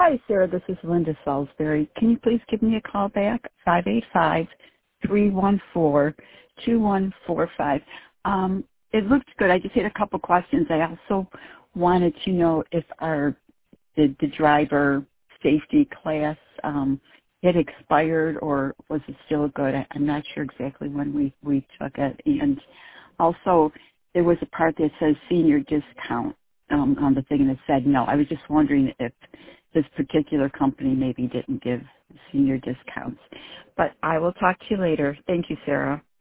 Hi, Sarah. This is Linda Salisbury. Can you please give me a call back? 585-314-2145. It looks good. I just had a couple questions. I also wanted to know if the driver safety class had expired or was it still good. I'm not sure exactly when we took it. And also, there was a part that says senior discount on the thing, and it said no. I was just wondering if this particular company maybe didn't give senior discounts. But I will talk to you later. Thank you, Sarah.